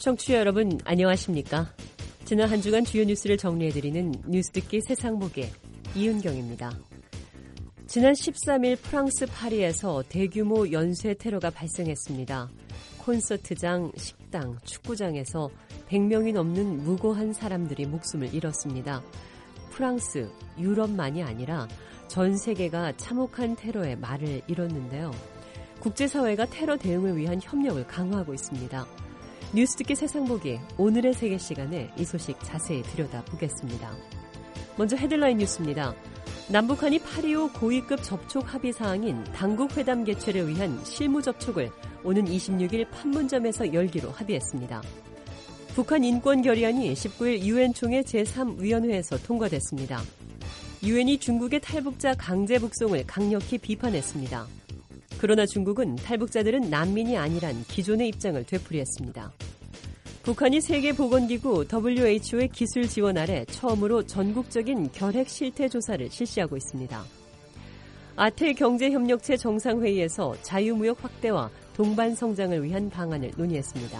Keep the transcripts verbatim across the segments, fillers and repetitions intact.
청취자 여러분 안녕하십니까? 지난 한 주간 주요 뉴스를 정리해드리는 뉴스듣기 세상보기 이은경입니다. 지난 십삼 일 프랑스 파리에서 대규모 연쇄 테러가 발생했습니다. 콘서트장, 식당, 축구장에서 백 명이 넘는 무고한 사람들이 목숨을 잃었습니다. 프랑스, 유럽만이 아니라 전 세계가 참혹한 테러에 말을 잃었는데요. 국제사회가 테러 대응을 위한 협력을 강화하고 있습니다. 뉴스듣기 세상보기 오늘의 세계 시간에 이 소식 자세히 들여다보겠습니다. 먼저 헤드라인 뉴스입니다. 남북한이 팔이오 고위급 접촉 합의 사항인 당국회담 개최를 위한 실무 접촉을 오는 이십육 일 판문점에서 열기로 합의했습니다. 북한 인권 결의안이 십구 일 유엔 총회 제삼 위원회에서 통과됐습니다. 유엔이 중국의 탈북자 강제 북송을 강력히 비판했습니다. 그러나 중국은 탈북자들은 난민이 아니란 기존의 입장을 되풀이했습니다. 북한이 세계보건기구 더블유에이치오의 기술 지원 아래 처음으로 전국적인 결핵 실태 조사를 실시하고 있습니다. 아태 경제협력체 정상회의에서 자유무역 확대와 동반 성장을 위한 방안을 논의했습니다.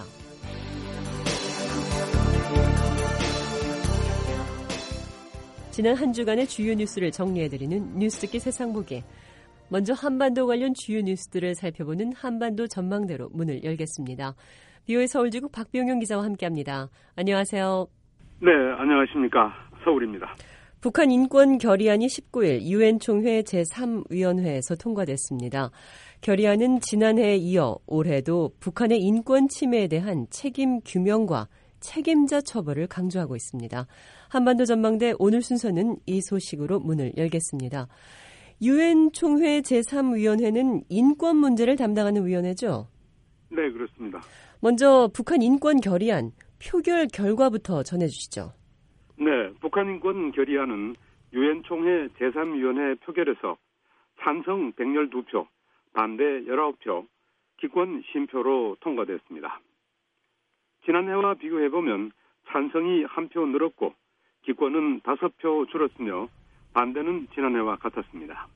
지난 한 주간의 주요 뉴스를 정리해드리는 뉴스듣기 세상보기. 먼저 한반도 관련 주요 뉴스들을 살펴보는 한반도 전망대로 문을 열겠습니다. 비오의 서울지국 박병용 기자와 함께합니다. 안녕하세요. 네, 안녕하십니까. 서울입니다. 북한 인권 결의안이 십구 일 유엔 총회 제삼 위원회에서 통과됐습니다. 결의안은 지난해에 이어 올해도 북한의 인권 침해에 대한 책임 규명과 책임자 처벌을 강조하고 있습니다. 한반도 전망대 오늘 순서는 이 소식으로 문을 열겠습니다. 유엔 총회 제삼 위원회는 인권 문제를 담당하는 위원회죠? 네, 그렇습니다. 먼저 북한 인권 결의안 표결 결과부터 전해주시죠. 네, 북한 인권 결의안은 유엔 총회 제삼 위원회 표결에서 찬성 백십이 표, 반대 열아홉 표, 기권 쉰표로 통과됐습니다. 지난해와 비교해보면 찬성이 한 표 늘었고 기권은 다섯 표 줄었으며 반대는 지난해와 같았습니다.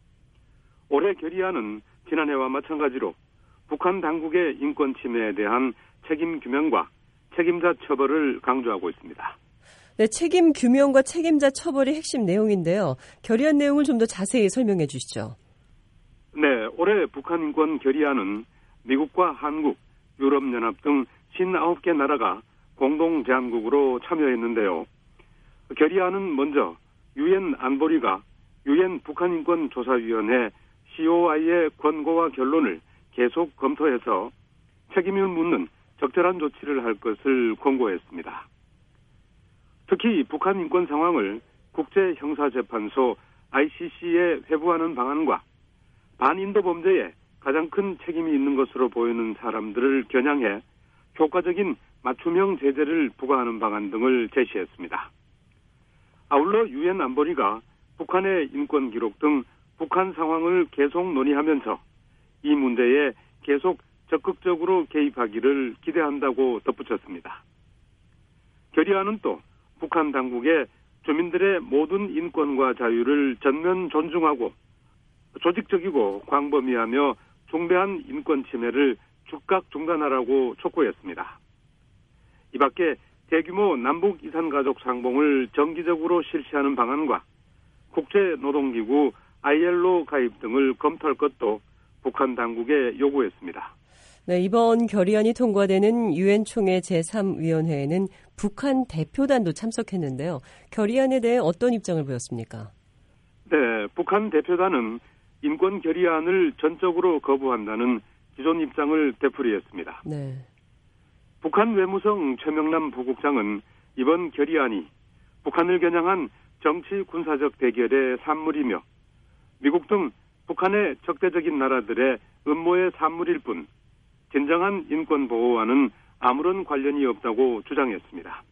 올해 결의안은 지난해와 마찬가지로 북한 당국의 인권 침해에 대한 책임 규명과 책임자 처벌을 강조하고 있습니다. 네, 책임 규명과 책임자 처벌이 핵심 내용인데요. 결의안 내용을 좀 더 자세히 설명해 주시죠. 네, 올해 북한 인권 결의안은 미국과 한국, 유럽연합 등 오십구 개 나라가 공동 제안국으로 참여했는데요. 결의안은 먼저 유엔 안보리가 유엔 북한인권조사위원회 씨오아이의 권고와 결론을 계속 검토해서 책임을 묻는 적절한 조치를 할 것을 권고했습니다. 특히 북한 인권 상황을 국제형사재판소 아이씨씨에 회부하는 방안과 반인도 범죄에 가장 큰 책임이 있는 것으로 보이는 사람들을 겨냥해 효과적인 맞춤형 제재를 부과하는 방안 등을 제시했습니다. 아울러 유엔 안보리가 북한의 인권 기록 등 북한 상황을 계속 논의하면서 이 문제에 계속 적극적으로 개입하기를 기대한다고 덧붙였습니다. 결의안은 또 북한 당국의 주민들의 모든 인권과 자유를 전면 존중하고 조직적이고 광범위하며 중대한 인권 침해를 즉각 중단하라고 촉구했습니다. 이 밖에 대규모 남북 이산가족 상봉을 정기적으로 실시하는 방안과 국제노동기구 아이엘오 가입 등을 검토할 것도 북한 당국에 요구했습니다. 네, 이번 결의안이 통과되는 유엔 총회 제삼 위원회에는 북한 대표단도 참석했는데요. 결의안에 대해 어떤 입장을 보였습니까? 네, 북한 대표단은 인권 결의안을 전적으로 거부한다는 기존 입장을 되풀이했습니다. 네. 북한 외무성 최명남 부국장은 이번 결의안이 북한을 겨냥한 정치 군사적 대결의 산물이며 미국 등 북한의 적대적인 나라들의 음모의 산물일 뿐 진정한 인권 보호와는 아무런 관련이 없다고 주장했습니다.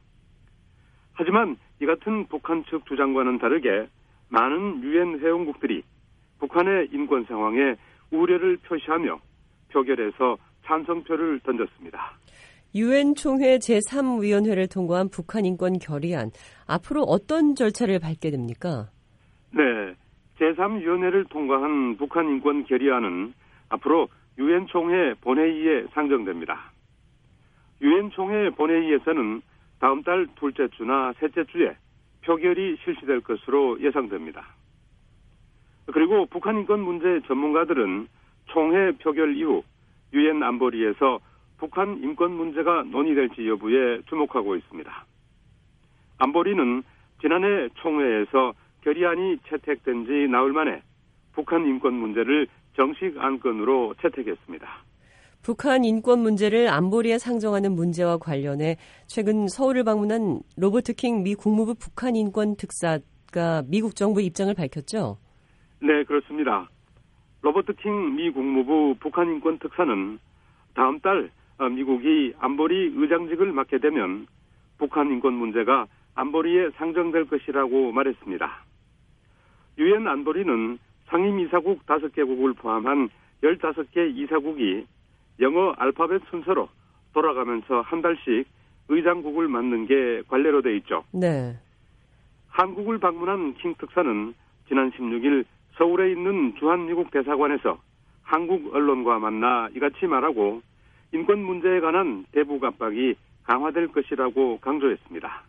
하지만 이 같은 북한 측 주장과는 다르게 많은 유엔 회원국들이 북한의 인권 상황에 우려를 표시하며 표결에서 찬성표를 던졌습니다. 유엔 총회 제삼 위원회를 통과한 북한 인권 결의안, 앞으로 어떤 절차를 밟게 됩니까? 네, 제삼 위원회를 통과한 북한 인권 결의안은 앞으로 유엔 총회 본회의에 상정됩니다. 유엔 총회 본회의에서는 다음 달 둘째 주나 셋째 주에 표결이 실시될 것으로 예상됩니다. 그리고 북한 인권 문제 전문가들은 총회 표결 이후 유엔 안보리에서 북한 인권 문제가 논의될지 여부에 주목하고 있습니다. 안보리는 지난해 총회에서 결의안이 채택된 지 나흘 만에 북한 인권 문제를 정식 안건으로 채택했습니다. 북한 인권 문제를 안보리에 상정하는 문제와 관련해 최근 서울을 방문한 로버트 킹 미 국무부 북한 인권 특사가 미국 정부 입장을 밝혔죠? 네, 그렇습니다. 로버트 킹 미 국무부 북한 인권 특사는 다음 달 미국이 안보리 의장직을 맡게 되면 북한 인권 문제가 안보리에 상정될 것이라고 말했습니다. 유엔 안보리는 상임이사국 다섯 개국을 포함한 열다섯 개 이사국이 영어 알파벳 순서로 돌아가면서 한 달씩 의장국을 맡는 게 관례로 돼 있죠. 네. 한국을 방문한 킹 특사는 지난 십육 일 서울에 있는 주한미국 대사관에서 한국 언론과 만나 이같이 말하고 인권 문제에 관한 대북 압박이 강화될 것이라고 강조했습니다.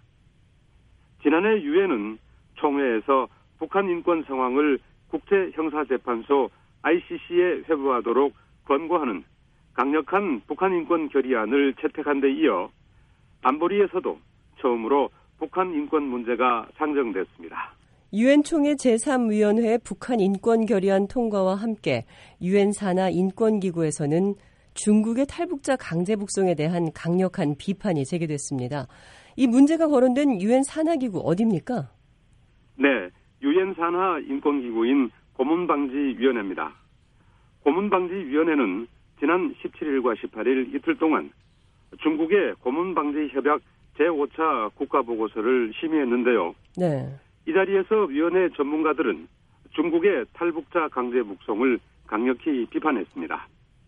지난해 유엔은 총회에서 북한 인권 상황을 국제형사재판소 아이씨씨에 회부하도록 권고하는 강력한 북한 인권 결의안을 채택한 데 이어 안보리에서도 처음으로 북한 인권 문제가 상정됐습니다. 유엔 총회 제삼 위원회 북한 인권 결의안 통과와 함께 유엔 산하 인권기구에서는 중국의 탈북자 강제 북송에 대한 강력한 비판이 제기됐습니다. 이 문제가 거론된 유엔 산하기구 어디입니까? 네, 유엔 산하 인권기구인 고문방지위원회입니다. 고문방지위원회는 지난 십칠 일과 십팔 일 이틀 동안 중국의 고문방지협약 제오 차 국가보고서를 심의했는데요. 네. 이 자리에서 위원회 전문가들은 중국의 탈북자 강제 북송을 강력히 비판했습니다.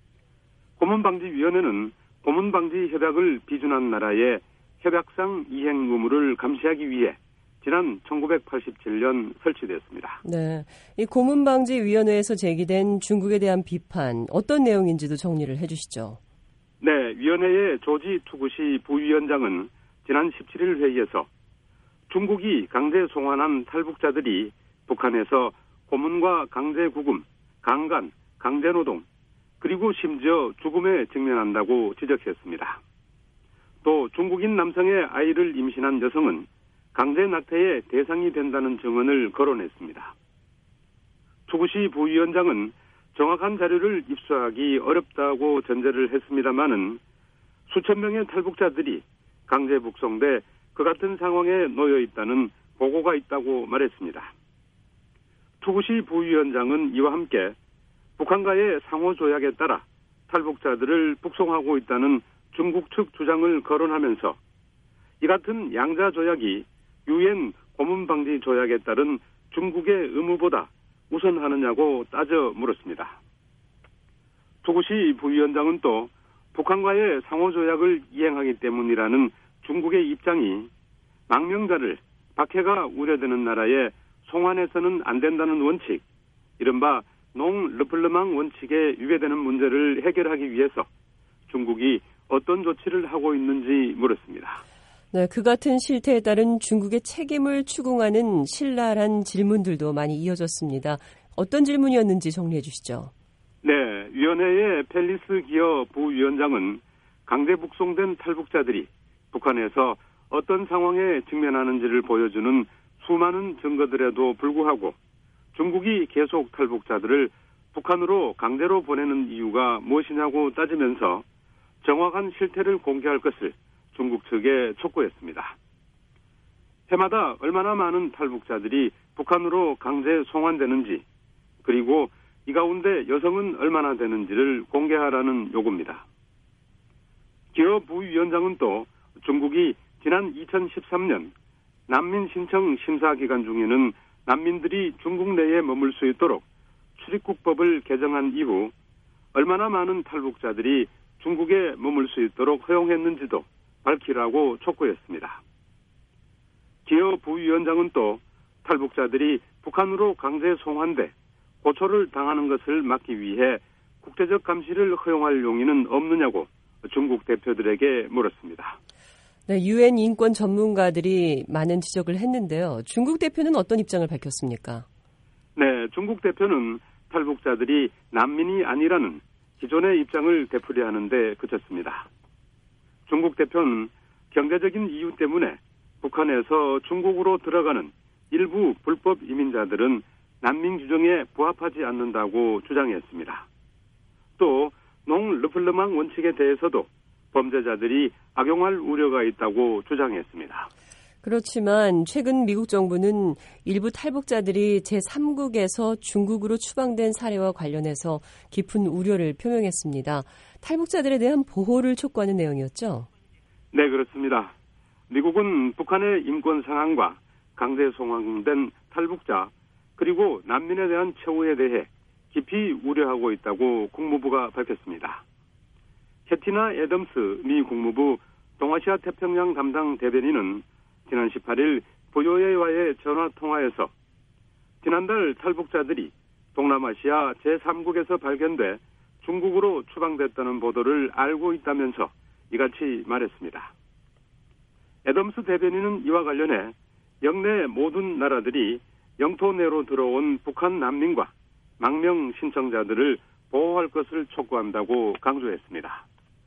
고문방지위원회는 고문방지협약을 비준한 나라의 협약상 이행 의무를 감시하기 위해 지난 천구백팔십칠 년 설치됐습니다. 네, 이 고문방지위원회에서 제기된 중국에 대한 비판 어떤 내용인지도 정리를 해주시죠. 네, 위원회의 조지 투구시 부위원장은 지난 십칠 일 회의에서 중국이 강제 송환한 탈북자들이 북한에서 고문과 강제 구금, 강간, 강제노동, 그리고 심지어 죽음에 직면한다고 지적했습니다. 또 중국인 남성의 아이를 임신한 여성은 강제 낙태의 대상이 된다는 증언을 거론했습니다. 투구시 부위원장은 정확한 자료를 입수하기 어렵다고 전제를 했습니다마는 수천 명의 탈북자들이 강제 북송돼 그 같은 상황에 놓여 있다는 보고가 있다고 말했습니다. 투구시 부위원장은 이와 함께 북한과의 상호조약에 따라 탈북자들을 북송하고 있다는 중국 측 주장을 거론하면서 이 같은 양자조약이 유엔 고문방지조약에 따른 중국의 의무보다 우선하느냐고 따져 물었습니다. 투구시 부위원장은 또 북한과의 상호조약을 이행하기 때문이라는 중국의 입장이 망명자를 박해가 우려되는 나라에 송환해서는 안 된다는 원칙, 이른바 농 르플르망 원칙에 위배되는 문제를 해결하기 위해서 중국이 어떤 조치를 하고 있는지 물었습니다. 네, 그 같은 실태에 따른 중국의 책임을 추궁하는 신랄한 질문들도 많이 이어졌습니다. 어떤 질문이었는지 정리해 주시죠. 네, 위원회의 펠리스 기어 부위원장은 강제 북송된 탈북자들이 북한에서 어떤 상황에 직면하는지를 보여주는 수많은 증거들에도 불구하고 중국이 계속 탈북자들을 북한으로 강제로 보내는 이유가 무엇이냐고 따지면서 정확한 실태를 공개할 것을 중국 측에 촉구했습니다. 해마다 얼마나 많은 탈북자들이 북한으로 강제 송환되는지, 그리고 이 가운데 여성은 얼마나 되는지를 공개하라는 요구입니다. 기어 부위원장은 또 중국이 지난 이천십삼 년 난민 신청 심사 기간 중에는 난민들이 중국 내에 머물 수 있도록 출입국법을 개정한 이후 얼마나 많은 탈북자들이 중국에 머물 수 있도록 허용했는지도 밝히라고 촉구했습니다. 기어 부위원장은 또 탈북자들이 북한으로 강제 송환돼 고초를 당하는 것을 막기 위해 국제적 감시를 허용할 용의는 없느냐고 중국 대표들에게 물었습니다. 네, 유엔 인권 전문가들이 많은 지적을 했는데요. 중국 대표는 어떤 입장을 밝혔습니까? 네, 중국 대표는 탈북자들이 난민이 아니라는 기존의 입장을 되풀이하는 데 그쳤습니다. 중국 대표는 경제적인 이유 때문에 북한에서 중국으로 들어가는 일부 불법 이민자들은 난민 규정에 부합하지 않는다고 주장했습니다. 또 농 르플르망 원칙에 대해서도 범죄자들이 악용할 우려가 있다고 주장했습니다. 그렇지만 최근 미국 정부는 일부 탈북자들이 제삼국에서 중국으로 추방된 사례와 관련해서 깊은 우려를 표명했습니다. 탈북자들에 대한 보호를 촉구하는 내용이었죠? 네, 그렇습니다. 미국은 북한의 인권 상황과 강제 송환된 탈북자 그리고 난민에 대한 처우에 대해 깊이 우려하고 있다고 국무부가 밝혔습니다. 캐티나 애덤스 미 국무부 동아시아 태평양 담당 대변인은 지난 십팔 일 브이오에이와의 전화통화에서 지난달 탈북자들이 동남아시아 제삼국에서 발견돼 중국으로 추방됐다는 보도를 알고 있다면서 이같이 말했습니다. 애덤스 대변인은 이와 관련해 영내 모든 나라들이 영토 내로 들어온 북한 난민과 망명 신청자들을 보호할 것을 촉구한다고 강조했습니다.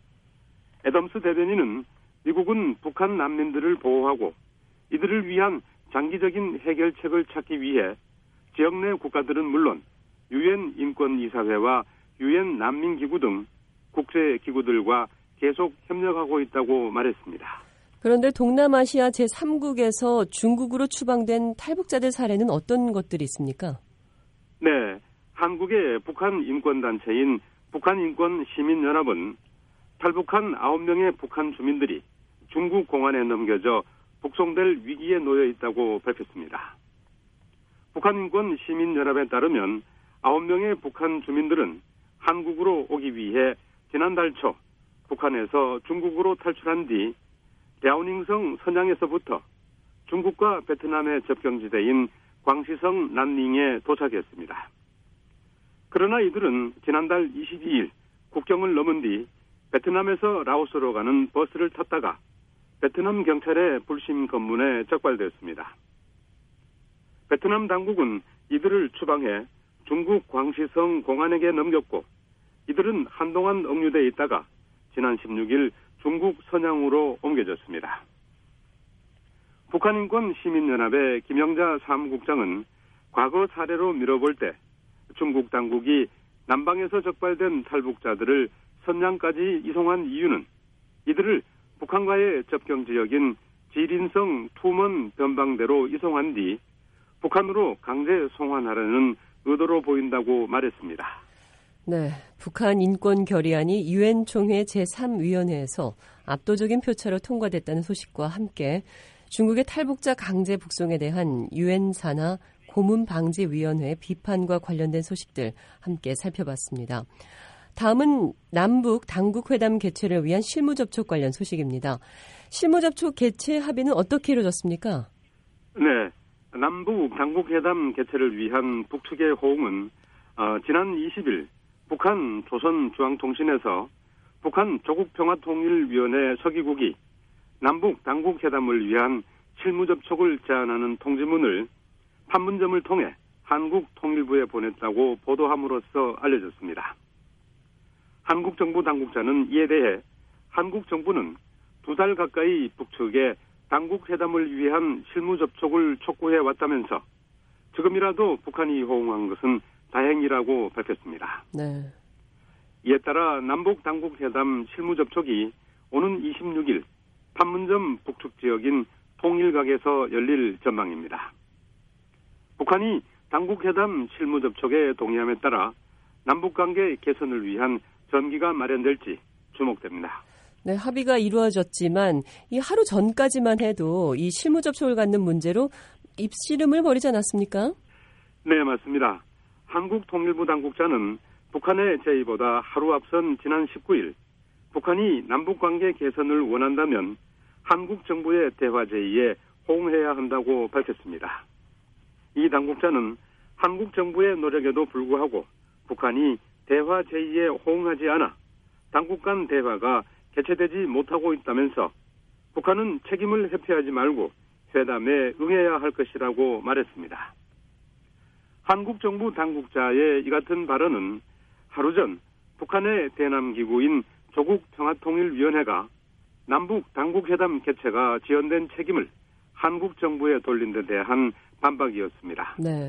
애덤스 대변인은 미국은 북한 난민들을 보호하고 이들을 위한 장기적인 해결책을 찾기 위해 지역 내 국가들은 물론 유엔 인권이사회와 유엔 난민기구 등 국제기구들과 계속 협력하고 있다고 말했습니다. 그런데 동남아시아 제삼국에서 중국으로 추방된 탈북자들 사례는 어떤 것들이 있습니까? 네, 한국의 북한 인권단체인 북한인권시민연합은 탈북한 아홉 명의 북한 주민들이 중국 공안에 넘겨져 북송될 위기에 놓여 있다고 밝혔습니다. 북한인권시민연합에 따르면 아홉 명의 북한 주민들은 한국으로 오기 위해 지난달 초 북한에서 중국으로 탈출한 뒤 랴오닝성 선양에서부터 중국과 베트남의 접경지대인 광시성 난닝에 도착했습니다. 그러나 이들은 지난달 이십이 일 국경을 넘은 뒤 베트남에서 라오스로 가는 버스를 탔다가 베트남 경찰의 불심 검문에 적발되었습니다. 베트남 당국은 이들을 추방해 중국 광시성 공안에게 넘겼고 이들은 한동안 억류돼 있다가 지난 십육 일 중국 선양으로 옮겨졌습니다. 북한인권시민연합의 김영자 사무국장은 과거 사례로 미뤄볼 때 중국 당국이 남방에서 적발된 탈북자들을 선양까지 이송한 이유는 이들을 북한과의 접경지역인 지린성 투먼 변방대로 이송한 뒤 북한으로 강제 송환하려는 의도로 보인다고 말했습니다. 네, 북한 인권 결의안이 유엔 총회 제삼 위원회에서 압도적인 표차로 통과됐다는 소식과 함께 중국의 탈북자 강제 북송에 대한 유엔 산하 고문방지위원회 비판과 관련된 소식들 함께 살펴봤습니다. 다음은 남북 당국회담 개최를 위한 실무접촉 관련 소식입니다. 실무접촉 개최 합의는 어떻게 이루어졌습니까? 네, 남북 당국회담 개최를 위한 북측의 호응은 어, 지난 이십 일 북한 조선중앙통신에서 북한 조국평화통일위원회 서기국이 남북 당국회담을 위한 실무접촉을 제안하는 통지문을 판문점을 통해 한국 통일부에 보냈다고 보도함으로써 알려졌습니다. 한국 정부 당국자는 이에 대해 한국 정부는 두 달 가까이 북측에 당국회담을 위한 실무접촉을 촉구해 왔다면서 지금이라도 북한이 호응한 것은 다행이라고 밝혔습니다. 네. 이에 따라 남북 당국회담 실무접촉이 오는 이십육 일 판문점 북측 지역인 통일각에서 열릴 전망입니다. 북한이 당국회담 실무접촉에 동의함에 따라 남북관계 개선을 위한 전기가 마련될지 주목됩니다. 네, 합의가 이루어졌지만 이 하루 전까지만 해도 이 실무접촉을 갖는 문제로 입씨름을 벌이지 않았습니까? 네, 맞습니다. 한국통일부 당국자는 북한의 제의보다 하루 앞선 지난 십구 일 북한이 남북관계 개선을 원한다면 한국 정부의 대화 제의에 호응해야 한다고 밝혔습니다. 이 당국자는 한국 정부의 노력에도 불구하고 북한이 대화 제의에 호응하지 않아 당국 간 대화가 개최되지 못하고 있다면서 북한은 책임을 회피하지 말고 회담에 응해야 할 것이라고 말했습니다. 한국 정부 당국자의 이 같은 발언은 하루 전 북한의 대남기구인 조국평화통일위원회가 남북 당국회담 개최가 지연된 책임을 한국 정부에 돌린 데 대한 반박이었습니다. 네.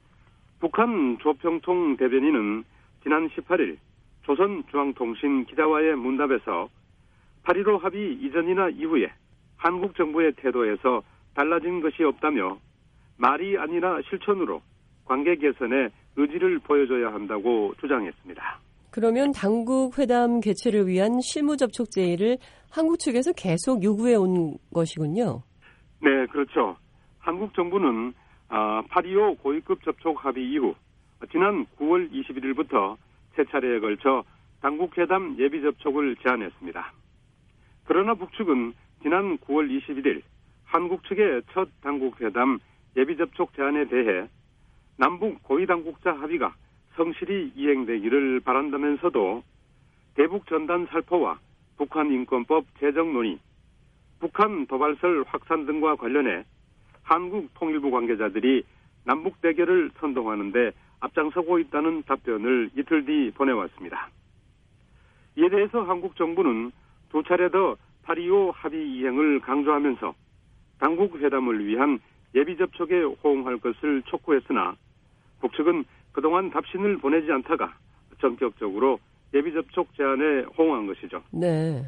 북한 조평통 대변인은 지난 십팔 일 조선중앙통신 기자와의 문답에서 팔일오 합의 이전이나 이후에 한국 정부의 태도에서 달라진 것이 없다며 말이 아니라 실천으로 관계 개선에 의지를 보여줘야 한다고 주장했습니다. 그러면 당국 회담 개최를 위한 실무 접촉 제의를 한국 측에서 계속 요구해 온 것이군요. 네, 그렇죠. 한국 정부는 팔이오 고위급 접촉 합의 이후 지난 구월 이십일일부터 세 차례에 걸쳐 당국회담 예비 접촉을 제안했습니다. 그러나 북측은 지난 구월 이십일일 한국 측의 첫 당국회담 예비 접촉 제안에 대해 남북 고위당국자 합의가 성실히 이행되기를 바란다면서도 대북 전단 살포와 북한 인권법 제정 논의, 북한 도발설 확산 등과 관련해 한국 통일부 관계자들이 남북 대결을 선동하는 데 앞장서고 있다는 답변을 이틀 뒤 보내왔습니다. 이에 대해서 한국 정부는 두 차례 더 팔이오 합의 이행을 강조하면서 당국 회담을 위한 예비 접촉에 호응할 것을 촉구했으나 북측은 그동안 답신을 보내지 않다가 전격적으로 예비 접촉 제안에 호응한 것이죠. 네.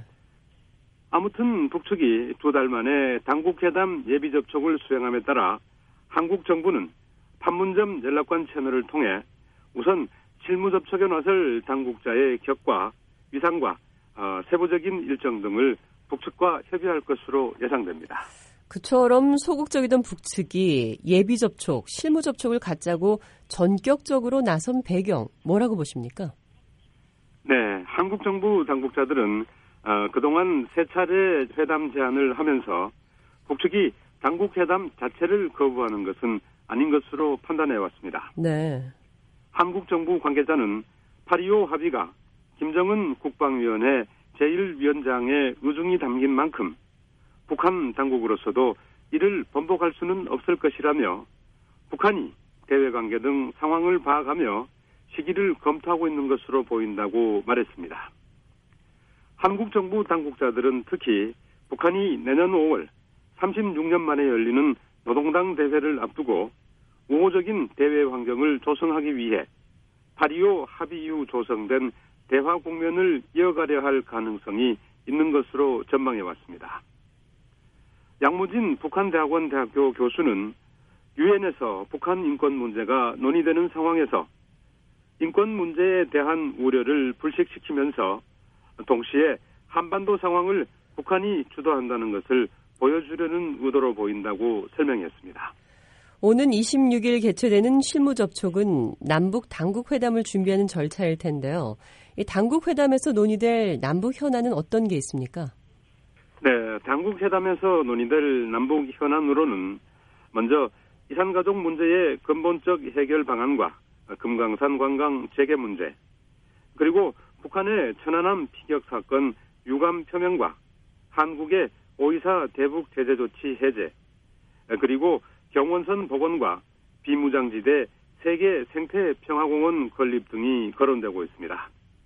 아무튼 북측이 두 달 만에 당국회담 예비 접촉을 수행함에 따라 한국 정부는 판문점 연락관 채널을 통해 우선 실무 접촉에 나설 당국자의 격과 위상과 어, 세부적인 일정 등을 북측과 협의할 것으로 예상됩니다. 그처럼 소극적이던 북측이 예비 접촉, 실무 접촉을 갖자고 전격적으로 나선 배경 뭐라고 보십니까? 네, 한국 정부 당국자들은 어, 그동안 세 차례 회담 제안을 하면서 북측이 당국 회담 자체를 거부하는 것은 아닌 것으로 판단해 왔습니다. 네. 한국 정부 관계자는 팔이오 합의가 김정은 국방위원회 제일 위원장의 의중이 담긴 만큼 북한 당국으로서도 이를 번복할 수는 없을 것이라며 북한이 대외관계 등 상황을 봐가며 시기를 검토하고 있는 것으로 보인다고 말했습니다. 한국 정부 당국자들은 특히 북한이 내년 오월 삼십육 년 만에 열리는 노동당 대회를 앞두고 우호적인 대외 환경을 조성하기 위해 팔이오 합의 이후 조성된 대화 국면을 이어가려 할 가능성이 있는 것으로 전망해 왔습니다. 양무진 북한대학원 대학교 교수는 유엔에서 북한 인권 문제가 논의되는 상황에서 인권 문제에 대한 우려를 불식시키면서 동시에 한반도 상황을 북한이 주도한다는 것을 보여주려는 의도로 보인다고 설명했습니다. 오는 이십육일 개최되는 실무 접촉은 남북 당국 회담을 준비하는 절차일 텐데요. 이 당국 회담에서 논의될 남북 현안은 어떤 게 있습니까? 네, 당국 회담에서 논의될 남북 현안으로는 먼저 이산가족 문제의 근본적 해결 방안과 금강산 관광 재개 문제, 그리고 북한의 천안함 피격 사건 유감 표명과 한국의 오이사 대북 제재 조치 해제, 그리고 경원선 복원과 비무장지대 세계 생태평화공원 건립 등이 거론되고 있습니다.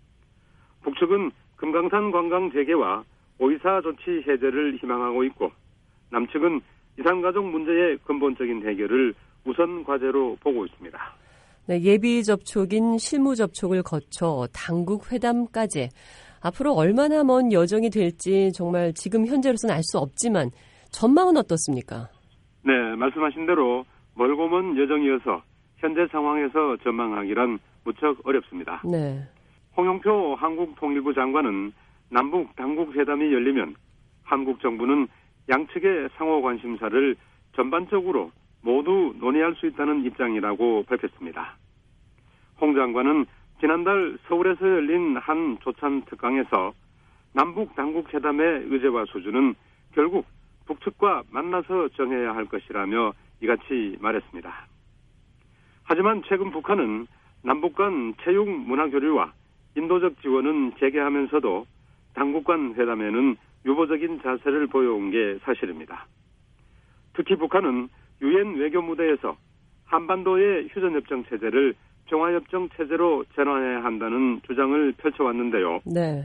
북측은 금강산 관광 재개와 오이사 조치 해제를 희망하고 있고 남측은 이산가족 문제의 근본적인 해결을 우선 과제로 보고 있습니다. 네, 예비 접촉인 실무 접촉을 거쳐 당국 회담까지 앞으로 얼마나 먼 여정이 될지 정말 지금 현재로서는 알 수 없지만 전망은 어떻습니까? 네, 말씀하신 대로 멀고 먼 여정이어서 현재 상황에서 전망하기란 무척 어렵습니다. 네. 홍영표 한국통일부 장관은 남북 당국 회담이 열리면 한국 정부는 양측의 상호 관심사를 전반적으로 모두 논의할 수 있다는 입장이라고 밝혔습니다. 홍 장관은 지난달 서울에서 열린 한 조찬 특강에서 남북 당국 회담의 의제와 수준은 결국 북측과 만나서 정해야 할 것이라며 이같이 말했습니다. 하지만 최근 북한은 남북 간 체육 문화 교류와 인도적 지원은 재개하면서도 당국 간 회담에는 유보적인 자세를 보여온 게 사실입니다. 특히 북한은 유엔 외교 무대에서 한반도의 휴전협정 체제를 평화협정 체제로 전환해야 한다는 주장을 펼쳐왔는데요. 네.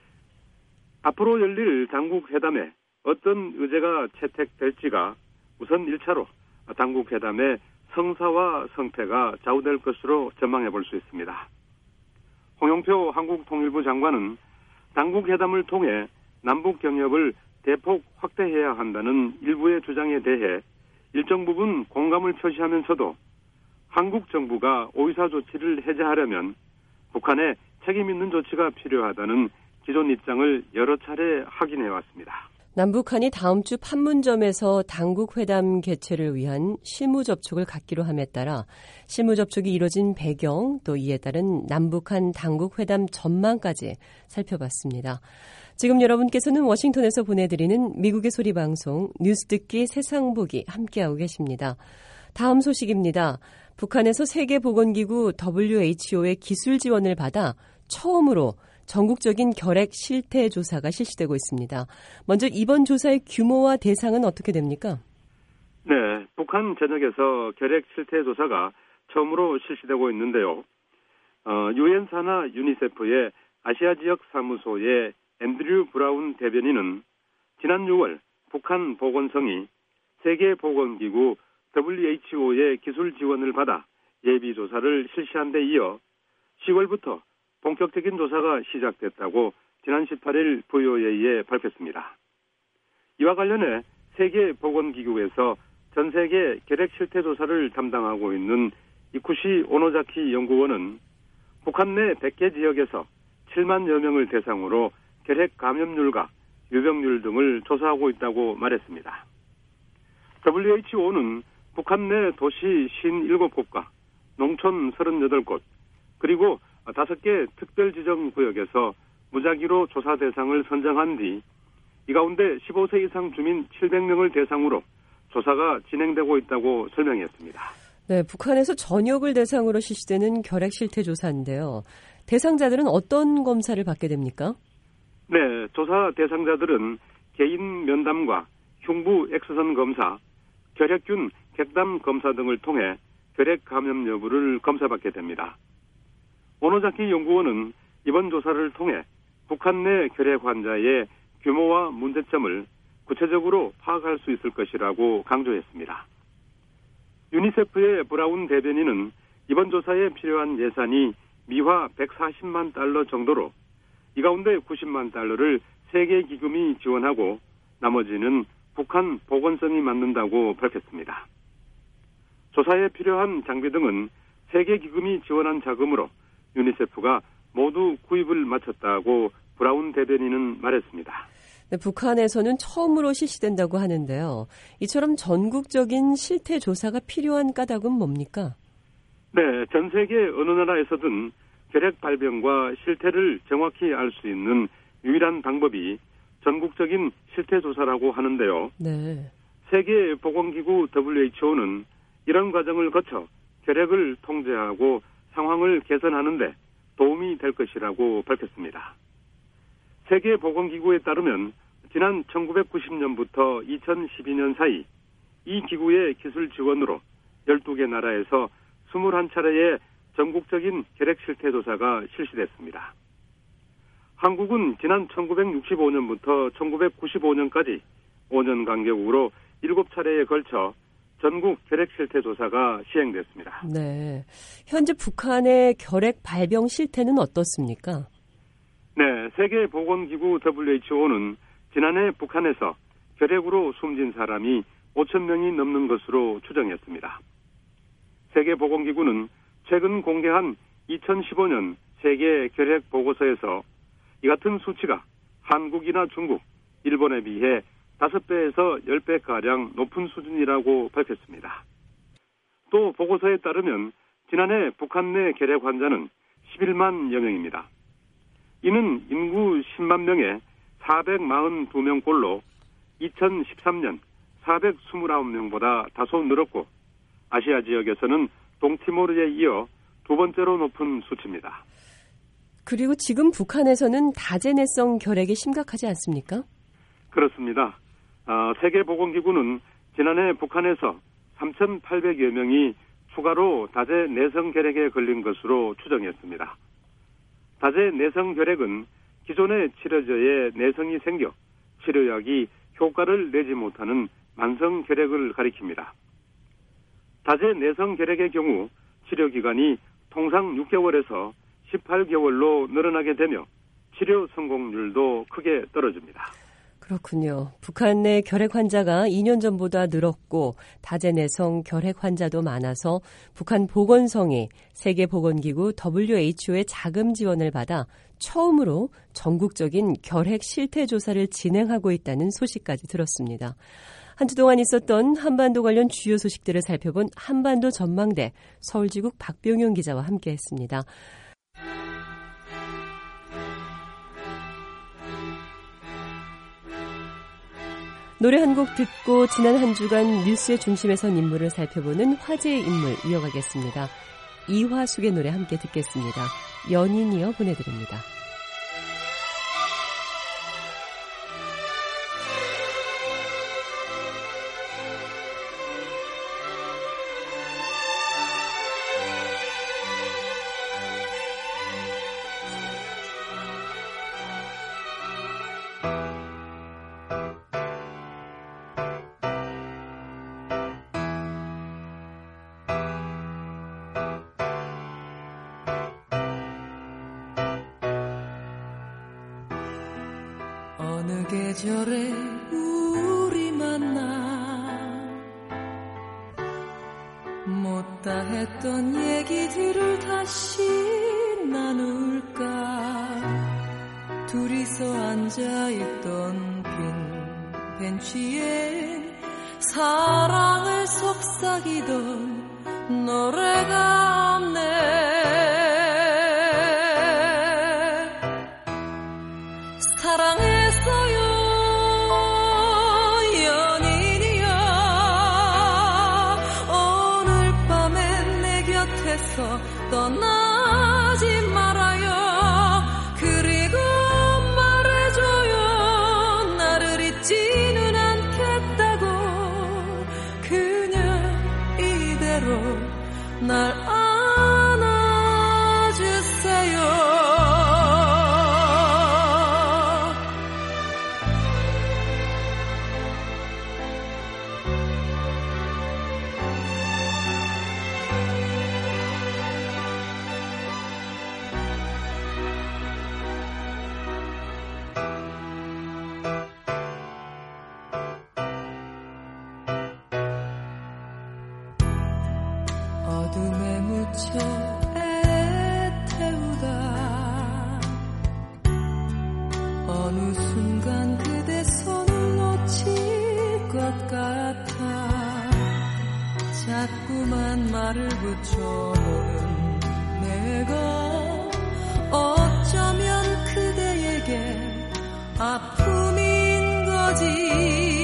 앞으로 열릴 당국 회담에 어떤 의제가 채택될지가 우선 일 차로 당국 회담의 성사와 성패가 좌우될 것으로 전망해 볼 수 있습니다. 홍영표 한국통일부 장관은 당국 회담을 통해 남북 경협을 대폭 확대해야 한다는 일부의 주장에 대해 일정 부분 공감을 표시하면서도 한국 정부가 오이사 조치를 해제하려면 북한에 책임 있는 조치가 필요하다는 기존 입장을 여러 차례 확인해왔습니다. 남북한이 다음 주 판문점에서 당국 회담 개최를 위한 실무 접촉을 갖기로 함에 따라 실무 접촉이 이뤄진 배경, 또 이에 따른 남북한 당국 회담 전망까지 살펴봤습니다. 지금 여러분께서는 워싱턴에서 보내드리는 미국의 소리 방송 뉴스 듣기 세상 보기 함께하고 계십니다. 다음 소식입니다. 북한에서 세계보건기구 더블유에이치오의 기술 지원을 받아 처음으로 전국적인 결핵 실태 조사가 실시되고 있습니다. 먼저 이번 조사의 규모와 대상은 어떻게 됩니까? 네, 북한 전역에서 결핵 실태 조사가 처음으로 실시되고 있는데요. 어, 유엔 산하 유니세프의 아시아 지역 사무소의 앤드류 브라운 대변인은 지난 유월 북한 보건성이 세계보건기구 더블유에이치오의 기술 지원을 받아 예비 조사를 실시한 데 이어 시월부터 본격적인 조사가 시작됐다고 지난 십팔 일 브이오에이에 밝혔습니다. 이와 관련해 세계보건기구에서 전 세계 결핵 실태 조사를 담당하고 있는 이쿠시 오노자키 연구원은 북한 내 백 개 지역에서 칠만여 명을 대상으로 결핵 감염률과 유병률 등을 조사하고 있다고 말했습니다. 더블유에이치오는 북한 내 도시 오십칠 곳과 농촌 삼십팔 곳, 그리고 다섯 개 특별지정구역에서 무작위로 조사 대상을 선정한 뒤 이 가운데 십오 세 이상 주민 칠백 명을 대상으로 조사가 진행되고 있다고 설명했습니다. 네, 북한에서 전역을 대상으로 실시되는 결핵 실태 조사인데요. 대상자들은 어떤 검사를 받게 됩니까? 네, 조사 대상자들은 개인 면담과 흉부 엑스선 검사, 결핵균 객담 검사 등을 통해 결핵 감염 여부를 검사받게 됩니다. 오노자키 연구원은 이번 조사를 통해 북한 내 결핵 환자의 규모와 문제점을 구체적으로 파악할 수 있을 것이라고 강조했습니다. 유니세프의 브라운 대변인은 이번 조사에 필요한 예산이 미화 백사십만 달러 정도로 이 가운데 구십만 달러를 세계 기금이 지원하고 나머지는 북한 보건성이 맡는다고 밝혔습니다. 조사에 필요한 장비 등은 세계 기금이 지원한 자금으로 유니세프가 모두 구입을 마쳤다고 브라운 대변인은 말했습니다. 네, 북한에서는 처음으로 실시된다고 하는데요. 이처럼 전국적인 실태 조사가 필요한 까닭은 뭡니까? 네, 전 세계 어느 나라에서든 결핵 발병과 실태를 정확히 알 수 있는 유일한 방법이 전국적인 실태 조사라고 하는데요. 네. 세계보건기구 더블유에이치오는 이런 과정을 거쳐 결핵을 통제하고 상황을 개선하는 데 도움이 될 것이라고 밝혔습니다. 세계보건기구에 따르면 지난 천구백구십 년부터 이천십이 년 사이 이 기구의 기술 지원으로 열두 개 나라에서 이십일 차례의 전국적인 결핵 실태 조사가 실시됐습니다. 한국은 지난 천구백육십오 년부터 천구백구십오 년까지 오 년 간격으로 일곱 차례에 걸쳐 전국 결핵 실태 조사가 시행됐습니다. 네, 현재 북한의 결핵 발병 실태는 어떻습니까? 네, 세계보건기구 더블유에이치오는 지난해 북한에서 결핵으로 숨진 사람이 오천 명이 넘는 것으로 추정했습니다. 세계보건기구는 최근 공개한 이천십오 년 세계 결핵 보고서에서 이 같은 수치가 한국이나 중국, 일본에 비해 다섯 배에서 십 배가량 높은 수준이라고 밝혔습니다. 또 보고서에 따르면 지난해 북한 내 결핵 환자는 십일만여 명입니다. 이는 인구 십만 명에 사백사십이 명꼴로 이천십삼 년 사백이십구 명보다 다소 늘었고 아시아 지역에서는 동티모르에 이어 두 번째로 높은 수치입니다. 그리고 지금 북한에서는 다재내성 결핵이 심각하지 않습니까? 그렇습니다. 어, 세계보건기구는 지난해 북한에서 삼천팔백여 명이 추가로 다재내성 결핵에 걸린 것으로 추정했습니다. 다재내성 결핵은 기존의 치료제에 내성이 생겨 치료약이 효과를 내지 못하는 만성 결핵을 가리킵니다. 다재내성 결핵의 경우 치료 기간이 통상 육 개월에서 십팔 개월로 늘어나게 되며 치료 성공률도 크게 떨어집니다. 그렇군요. 북한 내 결핵 환자가 이 년 전보다 늘었고 다재내성 결핵 환자도 많아서 북한 보건성이 세계보건기구 더블유에이치오의 자금 지원을 받아 처음으로 전국적인 결핵 실태 조사를 진행하고 있다는 소식까지 들었습니다. 한 주 동안 있었던 한반도 관련 주요 소식들을 살펴본 한반도 전망대 서울지국 박병용 기자와 함께했습니다. 노래 한 곡 듣고 지난 한 주간 뉴스의 중심에 선 인물을 살펴보는 화제의 인물 이어가겠습니다. 이화숙의 노래 함께 듣겠습니다. 연인이여 보내드립니다. 어느 계절에 우리 만나 못다 했던 얘기들을 다시 나눌까. 둘이서 앉아있던 빈 벤치에 사랑을 속삭이던 노래가 없네. 사랑했어요 연인이여. 오늘 밤엔 내 곁에서 떠나지 말아요. 그리고 말해줘요 나를 잊지는 않겠다고. 그냥 이대로 날 안아주세요. 어둠에 묻혀 애태우다 어느 순간 그대 손을 놓칠 것 같아. 자꾸만 말을 붙여보는 내가 어쩌면 그대에게 아픔인 거지.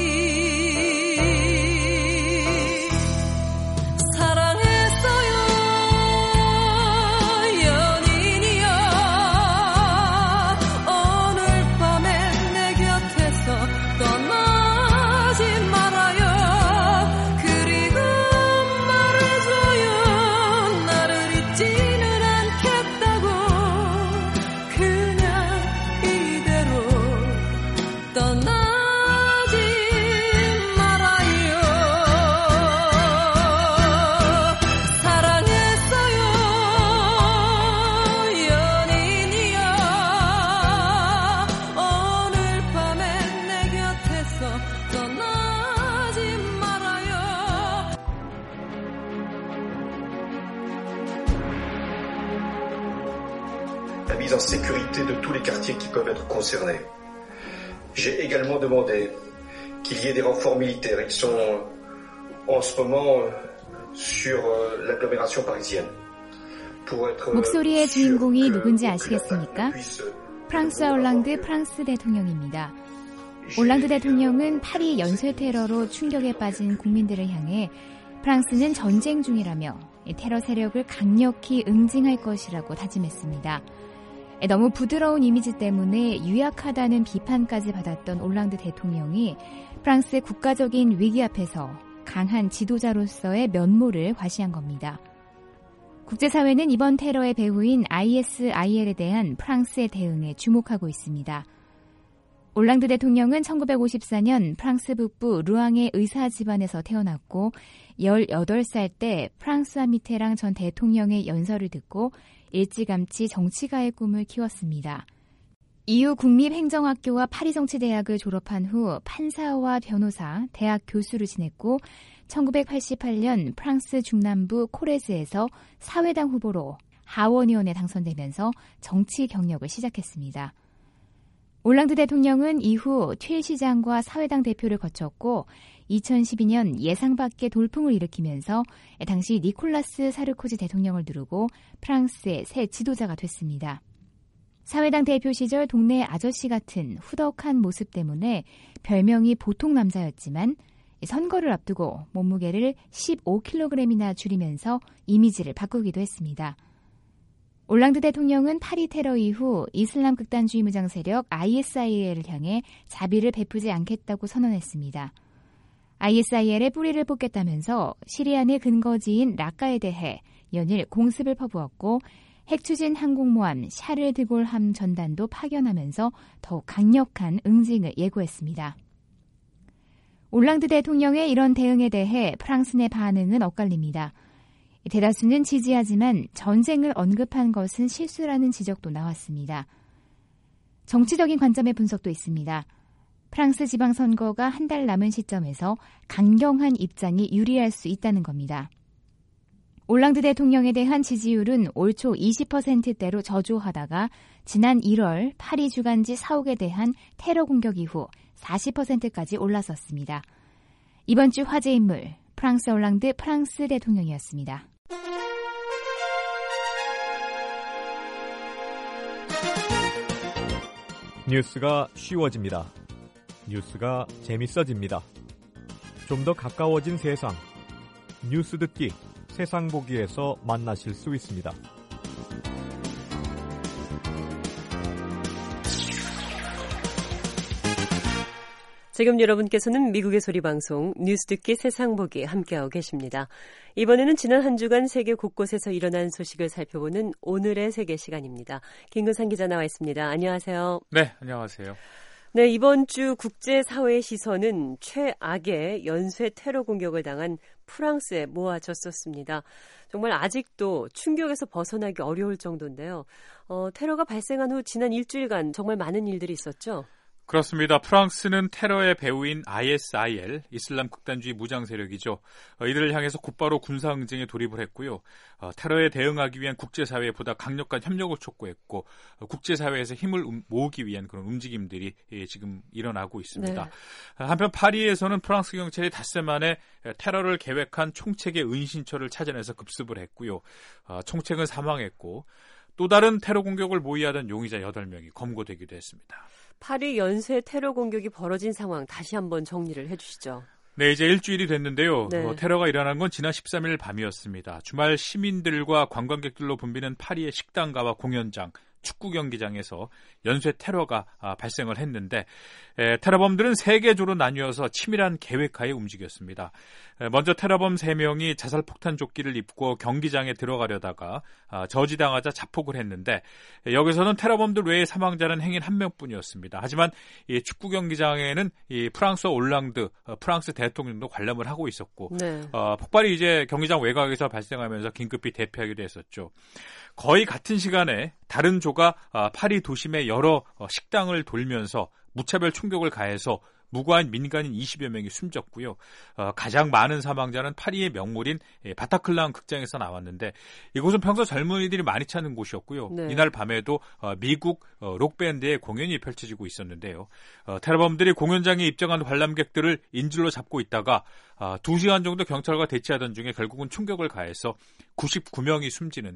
La mise en sécurité de tous les quartiers qui peuvent être concernés. J'ai également demandé qu'il y ait des renforts militaires. Ils sont en ce moment sur l'agglomération parisienne. 목소리의 주인공이 누군지 아시겠습니까? 프랑스와 올랑드 프랑스 대통령입니다. 올랑드 대통령은 파리 연쇄 테러로 충격에 빠진 국민들을 향해 프랑스는 전쟁 중이라며 테러 세력을 강력히 응징할 것이라고 다짐했습니다. 너무 부드러운 이미지 때문에 유약하다는 비판까지 받았던 올랑드 대통령이 프랑스의 국가적인 위기 앞에서 강한 지도자로서의 면모를 과시한 겁니다. 국제사회는 이번 테러의 배후인 아이에스아이엘에 대한 프랑스의 대응에 주목하고 있습니다. 올랑드 대통령은 천구백오십사 년 프랑스 북부 루앙의 의사 집안에서 태어났고 열여덟 살 때 프랑스와 미테랑 전 대통령의 연설을 듣고 일찌감치 정치가의 꿈을 키웠습니다. 이후 국립행정학교와 파리정치대학을 졸업한 후 판사와 변호사, 대학 교수를 지냈고 천구백팔십팔 년 프랑스 중남부 코레즈에서 사회당 후보로 하원의원에 당선되면서 정치 경력을 시작했습니다. 올랑드 대통령은 이후 튀엘 시장과 사회당 대표를 거쳤고 이천십이 년 예상 밖의 돌풍을 일으키면서 당시 니콜라스 사르코지 대통령을 누르고 프랑스의 새 지도자가 됐습니다. 사회당 대표 시절 동네 아저씨 같은 후덕한 모습 때문에 별명이 보통 남자였지만 선거를 앞두고 몸무게를 십오 킬로그램이나 줄이면서 이미지를 바꾸기도 했습니다. 올랑드 대통령은 파리 테러 이후 이슬람 극단주의 무장 세력 아이에스아이엘을 향해 자비를 베푸지 않겠다고 선언했습니다. 아이에스아이엘의 뿌리를 뽑겠다면서 시리아 내 근거지인 라카에 대해 연일 공습을 퍼부었고 핵추진 항공모함 샤를 드골함 전단도 파견하면서 더욱 강력한 응징을 예고했습니다. 올랑드 대통령의 이런 대응에 대해 프랑스 내 반응은 엇갈립니다. 대다수는 지지하지만 전쟁을 언급한 것은 실수라는 지적도 나왔습니다. 정치적인 관점의 분석도 있습니다. 프랑스 지방선거가 한 달 남은 시점에서 강경한 입장이 유리할 수 있다는 겁니다. 올랑드 대통령에 대한 지지율은 올 초 이십 퍼센트대로 저조하다가 지난 일월 파리 주간지 사옥에 대한 테러 공격 이후 사십 퍼센트까지 올라섰습니다. 이번 주 화제 인물, 프랑스 올랑드 프랑스 대통령이었습니다. 뉴스가 쉬워집니다. 뉴스가 재밌어집니다. 좀 더 가까워진 세상. 뉴스 듣기, 세상 보기에서 만나실 수 있습니다. 지금 여러분께서는 미국의 소리방송 뉴스 듣기 세상 보기 함께하고 계십니다. 이번에는 지난 한 주간 세계 곳곳에서 일어난 소식을 살펴보는 오늘의 세계 시간입니다. 김근상 기자 나와 있습니다. 안녕하세요. 네, 안녕하세요. 네, 이번 주 국제사회의 시선은 최악의 연쇄 테러 공격을 당한 프랑스에 모아졌었습니다. 정말 아직도 충격에서 벗어나기 어려울 정도인데요. 어, 테러가 발생한 후 지난 일주일간 정말 많은 일들이 있었죠? 그렇습니다. 프랑스는 테러의 배후인 아이에스아이엘, 이슬람 극단주의 무장 세력이죠. 어, 이들을 향해서 곧바로 군사 응징에 돌입을 했고요. 어, 테러에 대응하기 위한 국제사회에 보다 강력한 협력을 촉구했고 어, 국제사회에서 힘을 음, 모으기 위한 그런 움직임들이 예, 지금 일어나고 있습니다. 네. 한편 파리에서는 프랑스 경찰이 닷새 만에 테러를 계획한 총책의 은신처를 찾아내서 급습을 했고요. 어, 총책은 사망했고 또 다른 테러 공격을 모의하던 용의자 여덟 명이 검거되기도 했습니다. 파리 연쇄 테러 공격이 벌어진 상황 다시 한번 정리를 해주시죠. 네, 이제 일주일이 됐는데요. 네. 어, 테러가 일어난 건 지난 십삼 일 밤이었습니다. 주말 시민들과 관광객들로 붐비는 파리의 식당가와 공연장, 축구 경기장에서 연쇄 테러가 아, 발생을 했는데 에, 테러범들은 세 개조로 나뉘어서 치밀한 계획하에 움직였습니다. 에, 먼저 테러범 세 명이 자살폭탄 조끼를 입고 경기장에 들어가려다가 아, 저지당하자 자폭을 했는데 에, 여기서는 테러범들 외에 사망자는 행인 한 명뿐이었습니다. 하지만 이 축구 경기장에는 이 프랑스 올랑드 어, 프랑스 대통령도 관람을 하고 있었고 네. 어, 폭발이 이제 경기장 외곽에서 발생하면서 긴급히 대피하기도 했었죠. 거의 같은 시간에 다른 조가 파리 도심의 여러 식당을 돌면서 무차별 총격을 가해서 무고한 민간인 이십여 명이 숨졌고요. 가장 많은 사망자는 파리의 명물인 바타클랑 극장에서 나왔는데 이곳은 평소 젊은이들이 많이 찾는 곳이었고요. 네. 이날 밤에도 미국 록밴드의 공연이 펼쳐지고 있었는데요. 테러범들이 공연장에 입장한 관람객들을 인질로 잡고 있다가 두 시간 정도 경찰과 대치하던 중에 결국은 총격을 가해서 구십구 명이 숨지는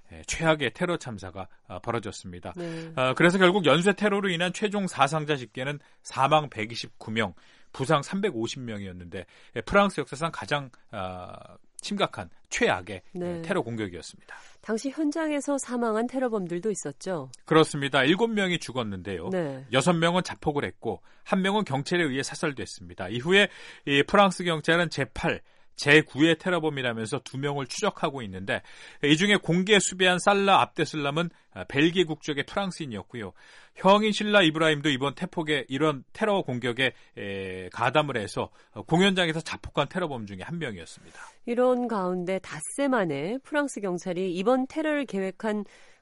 최악의 테러 참사가 벌어졌습니다. 네. 그래서 결국 연쇄 테러로 인한 최종 사상자 집계는 사망 백이십구 명, 부상 삼백오십 명이었는데 프랑스 역사상 가장 심각한 최악의 네. 테러 공격이었습니다. 당시 현장에서 사망한 테러범들도 있었죠? 그렇습니다. 일곱 명이 죽었는데요. 네. 여섯 명은 자폭을 했고 한 명은 경찰에 의해 사살됐습니다. 이후에 이 프랑스 경찰은 제팔, 제구의 테러범이라면서 두 명을 추적하고 있는데 이 중에 공개 수배한 살라 압데슬람은 벨기에 국적의 프랑스인이었고요. 형인 실라 이브라임도 이번 태폭에 이런 테러 공격에 가담을 해서 공연장에서 자폭한 테러범 중에 한 명이었습니다. 이런 가운데 닷새 만에 프랑스 경찰이 이번 테러를 계획한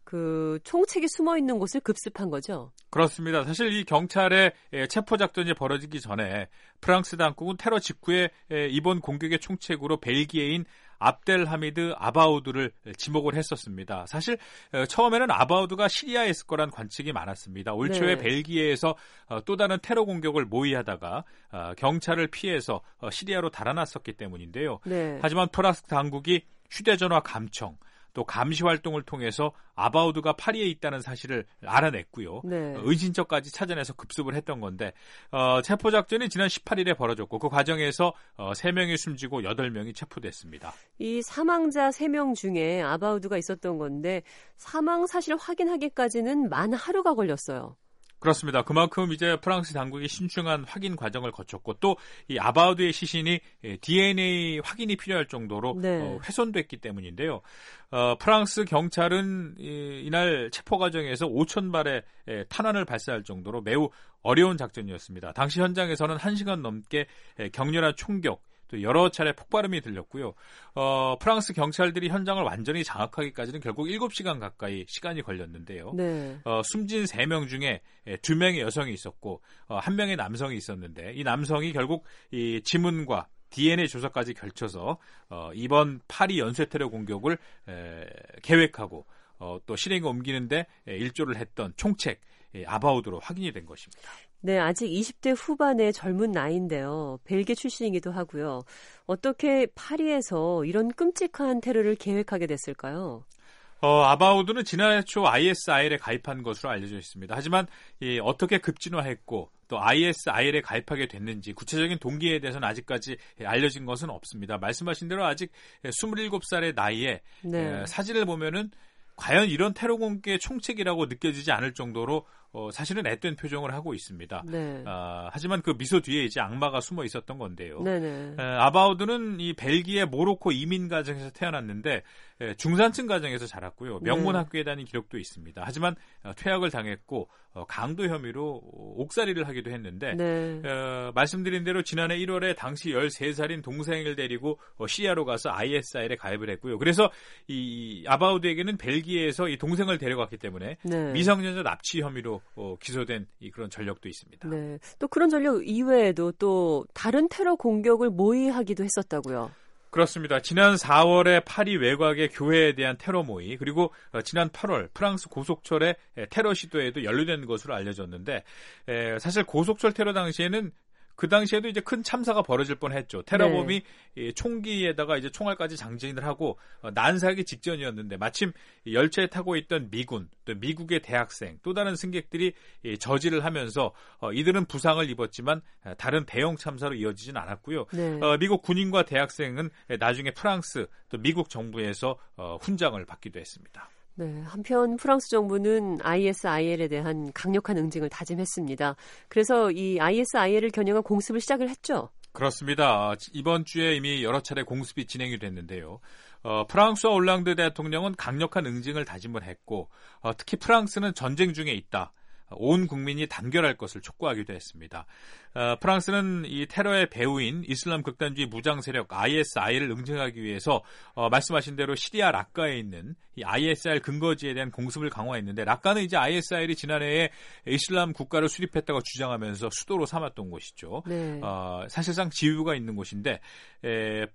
그 총책이 숨어 있는 곳을 급습한 거죠? 그렇습니다. 사실 이 경찰의 체포 작전이 벌어지기 전에 프랑스 당국은 테러 직후에 이번 공격의 총책으로 벨기에인 압델하미드 아바우드를 지목을 했었습니다. 사실 처음에는 아바우드가 시리아에 있을 거란 관측이 많았습니다. 올 초에 네. 벨기에에서 또 다른 테러 공격을 모의하다가 경찰을 피해서 시리아로 달아났었기 때문인데요. 네. 하지만 프랑스 당국이 휴대전화 감청, 또 감시 활동을 통해서 아바우드가 파리에 있다는 사실을 알아냈고요. 네. 은신처까지 찾아내서 급습을 했던 건데 어, 체포작전이 지난 십팔 일에 벌어졌고 그 과정에서 어, 세 명이 숨지고 여덟 명이 체포됐습니다. 이 사망자 세 명 중에 아바우드가 있었던 건데 사망 사실 확인하기까지는 만 하루가 걸렸어요. 그렇습니다. 그만큼 이제 프랑스 당국이 신중한 확인 과정을 거쳤고 또 이 아바우드의 시신이 디엔에이 확인이 필요할 정도로 네. 어, 훼손됐기 때문인데요. 어, 프랑스 경찰은 이, 이날 체포 과정에서 오천 발의 에, 탄환을 발사할 정도로 매우 어려운 작전이었습니다. 당시 현장에서는 한 시간 넘게 에, 격렬한 총격, 또 여러 차례 폭발음이 들렸고요. 어, 프랑스 경찰들이 현장을 완전히 장악하기까지는 결국 일곱 시간 가까이 시간이 걸렸는데요. 네. 어, 숨진 세 명 중에 두 명의 여성이 있었고 어, 한 명의 남성이 있었는데 이 남성이 결국 이 지문과 디엔에이 조사까지 결쳐서 어, 이번 파리 연쇄 테러 공격을 에, 계획하고 어, 또 실행에 옮기는데 일조를 했던 총책 아바우드로 확인이 된 것입니다. 네, 아직 이십 대 후반의 젊은 나이인데요. 벨기에 출신이기도 하고요. 어떻게 파리에서 이런 끔찍한 테러를 계획하게 됐을까요? 어, 아바우드는 지난해 초 아이에스아이엘에 가입한 것으로 알려져 있습니다. 하지만 이, 어떻게 급진화했고 또 아이에스아이엘에 가입하게 됐는지 구체적인 동기에 대해서는 아직까지 알려진 것은 없습니다. 말씀하신 대로 아직 스물일곱 살의 나이에 네. 에, 사진을 보면은 과연 이런 테러 공격의 총책이라고 느껴지지 않을 정도로 어, 사실은 앳된 표정을 하고 있습니다. 네. 어, 하지만 그 미소 뒤에 이제 악마가 숨어 있었던 건데요. 네네. 에, 아바우드는 이 벨기에 모로코 이민 가정에서 태어났는데 에, 중산층 가정에서 자랐고요. 명문 네. 학교에 다닌 기록도 있습니다. 하지만 어, 퇴학을 당했고 어, 강도 혐의로 옥살이를 하기도 했는데 네. 어, 말씀드린 대로 지난해 일월에 당시 열세 살인 동생을 데리고 어, 시리아로 가서 아이에스아이엘에 가입을 했고요. 그래서 이 아바우드에게는 벨기에에서 이 동생을 데려갔기 때문에 네. 미성년자 납치 혐의로 어, 기소된 이 그런 전력도 있습니다. 네. 또 그런 전력 이외에도 또 다른 테러 공격을 모의하기도 했었다고요. 그렇습니다. 지난 사월에 파리 외곽의 교회에 대한 테러 모의, 그리고 지난 팔월 프랑스 고속철의 테러 시도에도 연루된 것으로 알려졌는데, 사실 고속철 테러 당시에는 그 당시에도 이제 큰 참사가 벌어질 뻔했죠. 테러범이 네. 총기에다가 이제 총알까지 장전을 하고 난사하기 직전이었는데 마침 열차에 타고 있던 미군, 또 미국의 대학생, 또 다른 승객들이 저지를 하면서 이들은 부상을 입었지만 다른 대형 참사로 이어지진 않았고요. 네. 미국 군인과 대학생은 나중에 프랑스, 또 미국 정부에서 훈장을 받기도 했습니다. 네, 한편 프랑스 정부는 아이에스아이엘에 대한 강력한 응징을 다짐했습니다. 그래서 이 아이에스아이엘을 겨냥한 공습을 시작을 했죠. 그렇습니다. 이번 주에 이미 여러 차례 공습이 진행이 됐는데요. 어, 프랑스와 올랑드 대통령은 강력한 응징을 다짐을 했고 어, 특히 프랑스는 전쟁 중에 있다. 온 국민이 단결할 것을 촉구하기도 했습니다. 어, 프랑스는 이 테러의 배후인 이슬람 극단주의 무장 세력 아이에스아이엘을 응징하기 위해서 어, 말씀하신 대로 시리아 라카에 있는 이 아이에스아이엘 근거지에 대한 공습을 강화했는데 라카는 이제 아이에스아이엘이 지난해에 이슬람 국가를 수립했다고 주장하면서 수도로 삼았던 곳이죠. 네. 어, 사실상 지휘부가 있는 곳인데 에,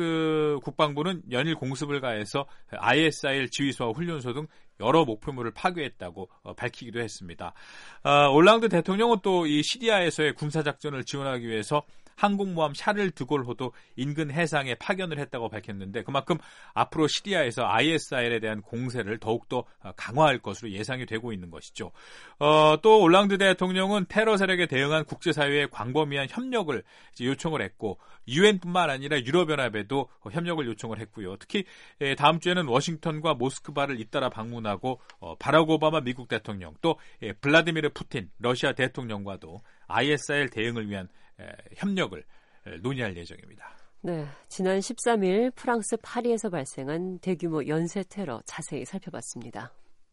프랑스 국방부는 연일 공습을 가해서 아이에스아이엘 지휘소와 훈련소 등 여러 목표물을 파괴했다고 어, 밝히기도 했습니다. 어, 올랑드 대통령은 또 이 시리아에서의 군사작전을 지원하기 위해서 항공모함 샤를 드골호도 인근 해상에 파견을 했다고 밝혔는데 그만큼 앞으로 시리아에서 아이에스아이엘에 대한 공세를 더욱더 강화할 것으로 예상이 되고 있는 것이죠. 어, 또 올랑드 대통령은 테러 세력에 대응한 국제사회의 광범위한 협력을 이제 요청을 했고 유엔뿐만 아니라 유럽연합에도 협력을 요청을 했고요. 특히 다음 주에는 워싱턴과 모스크바를 잇따라 방문하고 어, 바락 오바마 미국 대통령 또 예, 블라디미르 푸틴 러시아 대통령과도 아이에스아이엘 대응을 위한 에, 협력을 에, 논의할 예정입니다. 네, 지난 십삼 일 프랑스 파리에서 발생한 대규모 연쇄 테러 자세히 살펴봤습니다.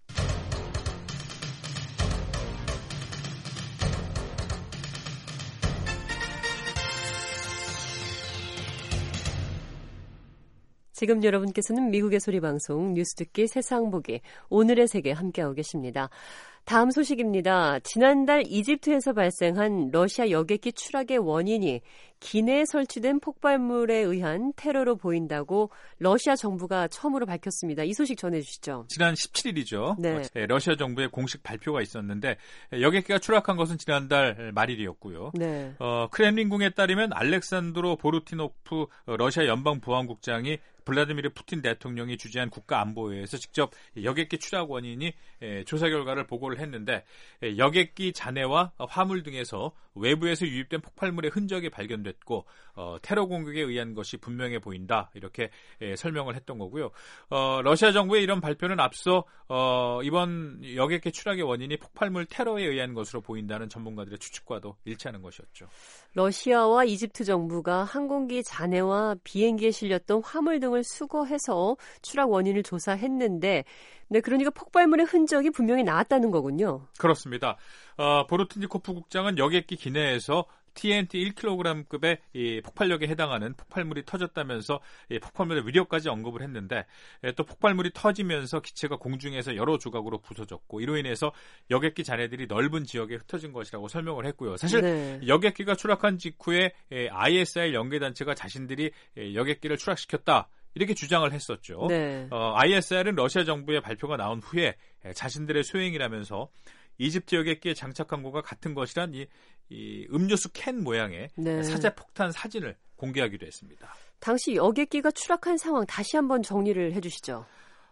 지금 여러분께서는 미국의 소리방송 뉴스 듣기 세상 보기 오늘의 세계 함께하고 계십니다. 다음 소식입니다. 지난달 이집트에서 발생한 러시아 여객기 추락의 원인이 기내에 설치된 폭발물에 의한 테러로 보인다고 러시아 정부가 처음으로 밝혔습니다. 이 소식 전해주시죠. 지난 십칠 일이죠. 네. 러시아 정부의 공식 발표가 있었는데 여객기가 추락한 것은 지난달 말일이었고요. 네. 어, 크렘린궁에 따르면 알렉산드로 보르티노프 러시아 연방보안국장이 블라디미르 푸틴 대통령이 주재한 국가안보회에서 직접 여객기 추락 원인이 조사 결과를 보고를 했는데 여객기 잔해와 화물 등에서 외부에서 유입된 폭발물의 흔적이 발견됐고 어, 테러 공격에 의한 것이 분명해 보인다 이렇게 에, 설명을 했던 거고요. 어, 러시아 정부의 이런 발표는 앞서 어, 이번 여객기 추락의 원인이 폭발물 테러에 의한 것으로 보인다는 전문가들의 추측과도 일치하는 것이었죠. 러시아와 이집트 정부가 항공기 잔해와 비행기에 실렸던 화물 등을 수거해서 추락 원인을 조사했는데 네, 그러니까 폭발물의 흔적이 분명히 나왔다는 거군요. 그렇습니다. 어, 보르티니코프 국장은 여객기 기내에서 티엔티 일 킬로그램급의 이 폭발력에 해당하는 폭발물이 터졌다면서 이 폭발물의 위력까지 언급을 했는데 예, 또 폭발물이 터지면서 기체가 공중에서 여러 조각으로 부서졌고 이로 인해서 여객기 잔해들이 넓은 지역에 흩어진 것이라고 설명을 했고요. 사실 네. 여객기가 추락한 직후에 예, 아이에스아이엘 연계단체가 자신들이 예, 여객기를 추락시켰다. 이렇게 주장을 했었죠. 네. 어, 아이에스아이엘은 러시아 정부의 발표가 나온 후에 예, 자신들의 소행이라면서 이집트 여객기에 장착한 것과 같은 것이란 이, 이 음료수 캔 모양의 네. 사제 폭탄 사진을 공개하기도 했습니다. 당시 여객기가 추락한 상황 다시 한번 정리를 해주시죠.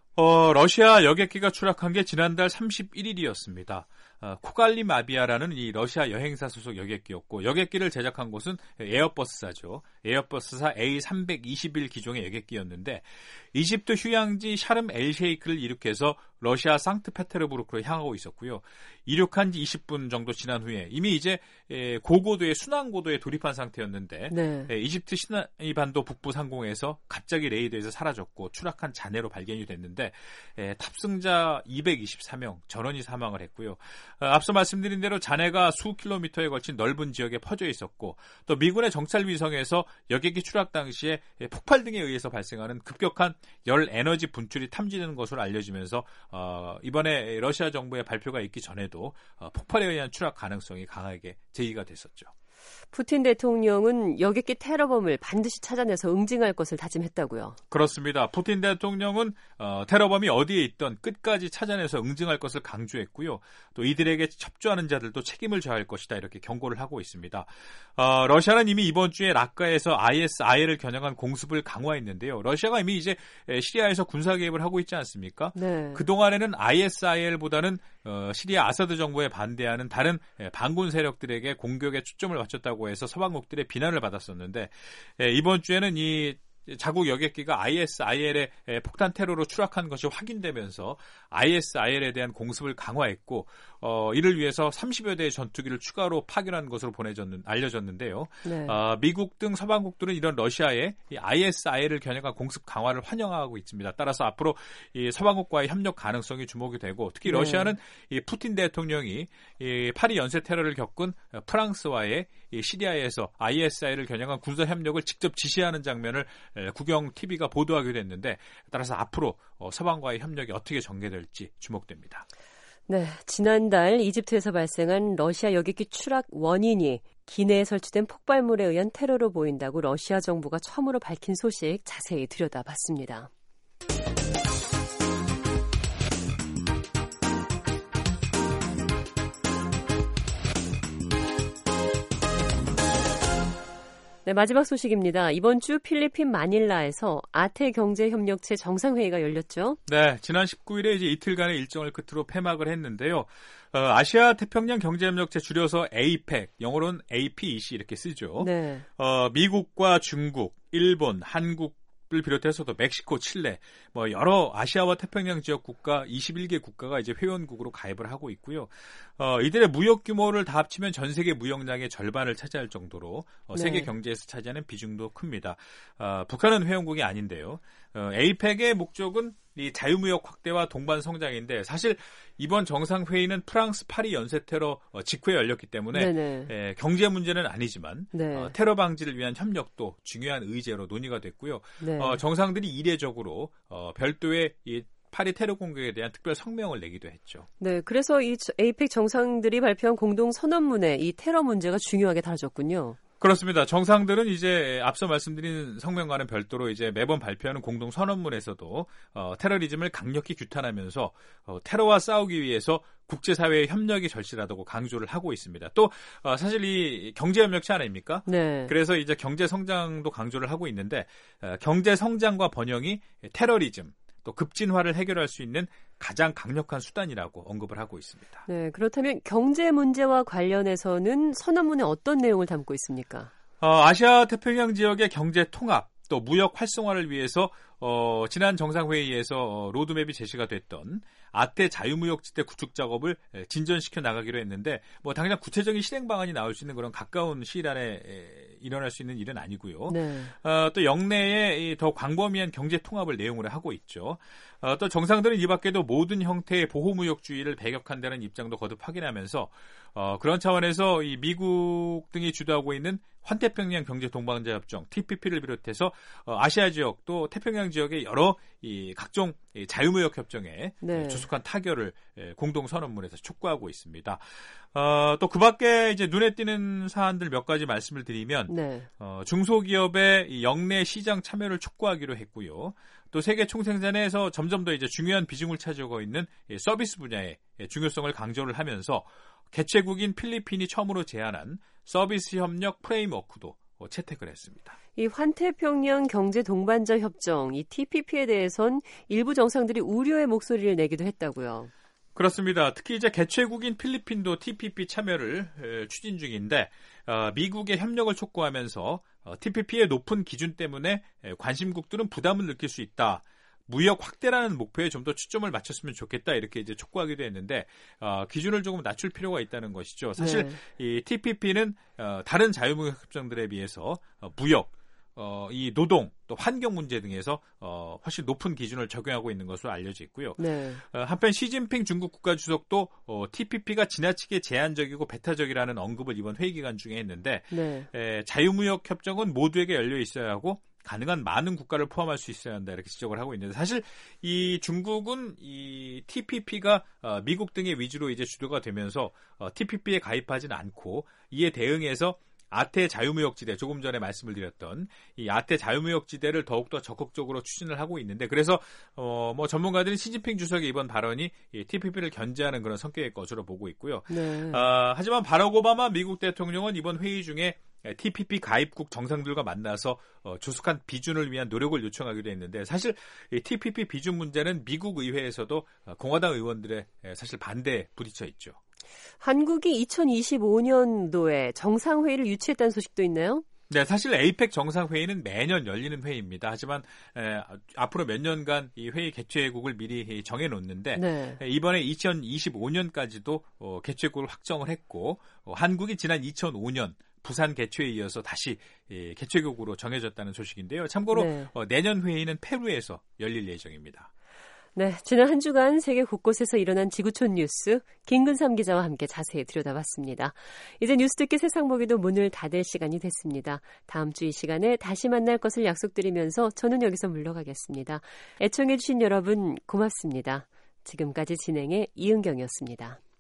어, 러시아 여객기가 추락한 게 지난달 삼십일 일이었습니다. 어, 코갈리 마비아라는 이 러시아 여행사 소속 여객기였고 여객기를 제작한 곳은 에어버스사죠. 에어버스사 에이 삼백이십일 기종의 여객기였는데 이집트 휴양지 샤름 엘셰이크를 이륙해서 러시아 상트페테르부르크로 향하고 있었고요. 이륙한 지 이십 분 정도 지난 후에 이미 이제 고고도의 순항고도에 돌입한 상태였는데 네. 이집트 시나이 반도 북부 상공에서 갑자기 레이더에서 사라졌고 추락한 잔해로 발견이 됐는데 탑승자 이백이십사 명 전원이 사망을 했고요. 앞서 말씀드린 대로 잔해가 수 킬로미터에 걸친 넓은 지역에 퍼져 있었고 또 미군의 정찰 위성에서 여객기 추락 당시에 폭발 등에 의해서 발생하는 급격한 열 에너지 분출이 탐지되는 것으로 알려지면서 어, 이번에 러시아 정부의 발표가 있기 전에도 어, 폭발에 의한 추락 가능성이 강하게 제기가 됐었죠. 푸틴 대통령은 여객기 테러범을 반드시 찾아내서 응징할 것을 다짐했다고요. 그렇습니다. 푸틴 대통령은 어, 테러범이 어디에 있던 끝까지 찾아내서 응징할 것을 강조했고요. 또 이들에게 협조하는 자들도 책임을 져야 할 것이다 이렇게 경고를 하고 있습니다. 어, 러시아는 이미 이번 주에 라카에서 아이에스아이엘을 겨냥한 공습을 강화했는데요. 러시아가 이미 이제 시리아에서 군사 개입을 하고 있지 않습니까? 네. 그동안에는 아이에스아이엘보다는 어, 시리아 아사드 정부에 반대하는 다른 반군 세력들에게 공격에 초점을 맞췄다고 해서 서방국들의 비난을 받았었는데 에, 이번 주에는 이 자국 여객기가 아이에스아이엘의 폭탄 테러로 추락한 것이 확인되면서 아이에스아이엘에 대한 공습을 강화했고 어, 이를 위해서 삼십여 대의 전투기를 추가로 파견한 것으로 보내졌는, 알려졌는데요. 네. 어, 미국 등 서방국들은 이런 러시아의 이 아이에스아이엘을 겨냥한 공습 강화를 환영하고 있습니다. 따라서 앞으로 이 서방국과의 협력 가능성이 주목이 되고 특히 러시아는 네. 이 푸틴 대통령이 이 파리 연쇄 테러를 겪은 프랑스와의 이 시리아에서 아이에스아이엘을 겨냥한 군사 협력을 직접 지시하는 장면을 국영 티비가 보도하기도 했는데 따라서 앞으로 서방과의 협력이 어떻게 전개될지 주목됩니다. 네, 지난달 이집트에서 발생한 러시아 여객기 추락 원인이 기내에 설치된 폭발물에 의한 테러로 보인다고 러시아 정부가 처음으로 밝힌 소식 자세히 들여다봤습니다. 네, 마지막 소식입니다. 이번 주 필리핀 마닐라에서 아태 경제협력체 정상회의가 열렸죠. 네, 지난 십구 일에 이제 이틀간의 일정을 끝으로 폐막을 했는데요. 어, 아시아 태평양 경제협력체 줄여서 에이펙, 영어로는 에이피이씨 이렇게 쓰죠. 네. 어, 미국과 중국, 일본, 한국 을 비롯해서도 멕시코, 칠레, 뭐 여러 아시아와 태평양 지역 국가 이십일 개 국가가 이제 회원국으로 가입을 하고 있고요. 어, 이들의 무역 규모를 다 합치면 전 세계 무역량의 절반을 차지할 정도로 어, 세계 네. 경제에서 차지하는 비중도 큽니다. 어, 북한은 회원국이 아닌데요. 어, 에이펙의 목적은 이 자유무역 확대와 동반 성장인데 사실 이번 정상회의는 프랑스 파리 연쇄 테러 직후에 열렸기 때문에 에, 경제 문제는 아니지만 네. 어, 테러 방지를 위한 협력도 중요한 의제로 논의가 됐고요. 네. 어, 정상들이 이례적으로 어, 별도의 이 파리 테러 공격에 대한 특별 성명을 내기도 했죠. 네, 그래서 이 에이펙 정상들이 발표한 공동 선언문에 이 테러 문제가 중요하게 다뤄졌군요. 그렇습니다. 정상들은 이제 앞서 말씀드린 성명과는 별도로 이제 매번 발표하는 공동 선언문에서도 어, 테러리즘을 강력히 규탄하면서 어, 테러와 싸우기 위해서 국제사회의 협력이 절실하다고 강조를 하고 있습니다. 또 어, 사실 이 경제협력체 아닙니까? 네. 그래서 이제 경제 성장도 강조를 하고 있는데 어, 경제 성장과 번영이 테러리즘 또 급진화를 해결할 수 있는 가장 강력한 수단이라고 언급을 하고 있습니다. 네, 그렇다면 경제 문제와 관련해서는 선언문에 어떤 내용을 담고 있습니까? 어, 아시아 태평양 지역의 경제 통합 또 무역 활성화를 위해서 어, 지난 정상회의에서 어, 로드맵이 제시가 됐던 아태 자유무역지대 구축 작업을 진전시켜 나가기로 했는데 뭐 당장 구체적인 실행 방안이 나올 수 있는 그런 가까운 시일 안에 에, 일어날 수 있는 일은 아니고요. 네. 어, 또 영내에 이 더 광범위한 경제 통합을 내용으로 하고 있죠. 어, 또 정상들은 이 밖에도 모든 형태의 보호무역주의를 배격한다는 입장도 거듭 확인하면서 어, 그런 차원에서 이 미국 등이 주도하고 있는 환태평양 경제 동반자 협정 티피피를 비롯해서 어, 아시아 지역 또 태평양 지역의 여러 이 각종 이 자유무역 협정에 네. 조속한 타결을 예, 공동 선언문에서 촉구하고 있습니다. 어, 또 그밖에 이제 눈에 띄는 사안들 몇 가지 말씀을 드리면 네. 어, 중소기업의 이 영내 시장 참여를 촉구하기로 했고요. 또 세계 총생산에서 점점 더 이제 중요한 비중을 차지하고 있는 이 서비스 분야의 중요성을 강조를 하면서 개최국인 필리핀이 처음으로 제안한 서비스 협력 프레임워크도 채택을 했습니다. 이 환태평양 경제 동반자 협정, 이 티피피에 대해선 일부 정상들이 우려의 목소리를 내기도 했다고요. 그렇습니다. 특히 이제 개최국인 필리핀도 티피피 참여를 에, 추진 중인데 어, 미국의 협력을 촉구하면서 어, 티피피의 높은 기준 때문에 에, 관심국들은 부담을 느낄 수 있다. 무역 확대라는 목표에 좀 더 초점을 맞췄으면 좋겠다 이렇게 이제 촉구하기도 했는데 어, 기준을 조금 낮출 필요가 있다는 것이죠. 사실 네. 이 티피피는 어, 다른 자유무역 협정들에 비해서 어, 무역 어, 이 노동 또 환경 문제 등에서 어, 훨씬 높은 기준을 적용하고 있는 것으로 알려져 있고요. 네. 어, 한편 시진핑 중국 국가주석도 어, 티피피가 지나치게 제한적이고 배타적이라는 언급을 이번 회의 기간 중에 했는데 네. 에, 자유무역 협정은 모두에게 열려 있어야 하고 가능한 많은 국가를 포함할 수 있어야 한다 이렇게 지적을 하고 있는데 사실 이 중국은 이 티피피가 어, 미국 등의 위주로 이제 주도가 되면서 어, 티피피에 가입하지는 않고 이에 대응해서 아태 자유무역지대 조금 전에 말씀을 드렸던 이 아태 자유무역지대를 더욱더 적극적으로 추진을 하고 있는데 그래서 어, 뭐 전문가들은 시진핑 주석의 이번 발언이 이 티피피를 견제하는 그런 성격의 것으로 보고 있고요. 네. 어, 하지만 바락 오바마 미국 대통령은 이번 회의 중에 티피피 가입국 정상들과 만나서 어, 조속한 비준을 위한 노력을 요청하기로 했는데 사실 이 티피피 비준 문제는 미국 의회에서도 공화당 의원들의 사실 반대에 부딪혀 있죠. 한국이 이천이십오 년도에 정상회의를 유치했다는 소식도 있나요? 네, 사실 에이펙 정상회의는 매년 열리는 회의입니다. 하지만 에, 앞으로 몇 년간 이 회의 개최국을 미리 정해놓는데 네. 에, 이번에 이천이십오 년까지도 어, 개최국을 확정을 했고 어, 한국이 지난 이천오 년 부산 개최에 이어서 다시 예, 개최국으로 정해졌다는 소식인데요. 참고로 네. 어, 내년 회의는 페루에서 열릴 예정입니다. 네, 지난 한 주간 세계 곳곳에서 일어난 지구촌 뉴스 김근삼 기자와 함께 자세히 들여다봤습니다. 이제 뉴스 듣기 세상 보기도 문을 닫을 시간이 됐습니다. 다음 주 이 시간에 다시 만날 것을 약속드리면서 저는 여기서 물러가겠습니다. 애청해 주신 여러분 고맙습니다. 지금까지 진행의 이은경이었습니다.